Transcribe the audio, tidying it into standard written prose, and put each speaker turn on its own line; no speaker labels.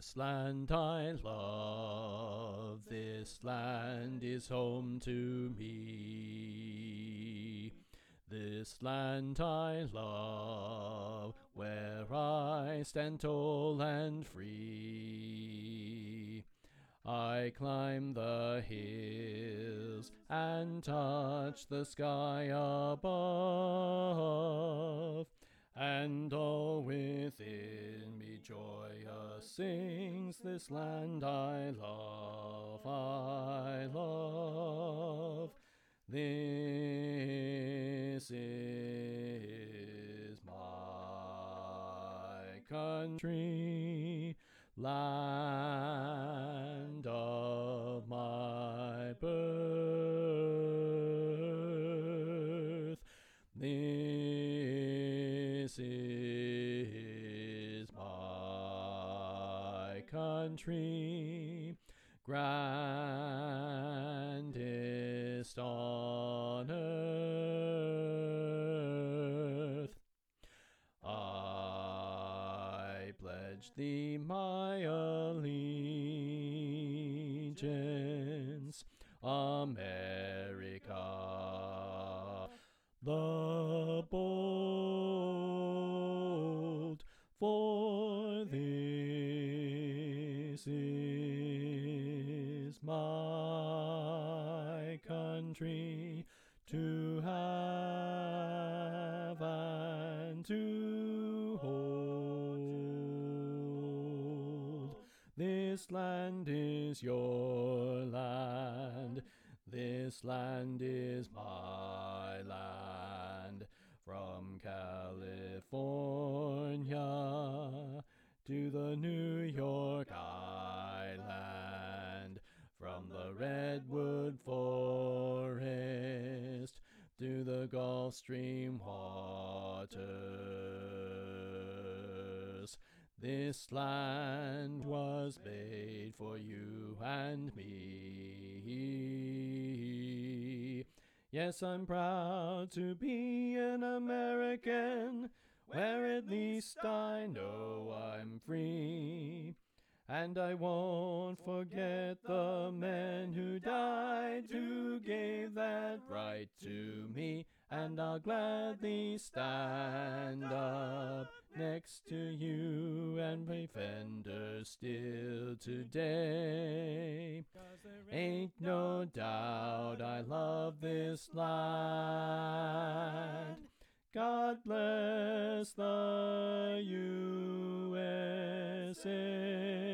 This land I love, this land is home to me. This land I love, where I stand tall and free. I climb the hills and touch the sky above, and all within me joyous sings this land I love, I love. This is my country, land of my birth. This is my country, grandest on earth. I pledge thee my allegiance, America, the bold, for this is my country, to have and to hold. This land is your land, this land is my land, from California to the New York Island, from the redwood forest to the Gulf Stream waters. This land was made for you and me. Yes, I'm proud to be an American, where at least I know I'm free. And I won't forget the men who died, who gave that right to me. And I'll gladly stand up next to you and defender still today. Ain't no doubt I love this land. God bless the USA.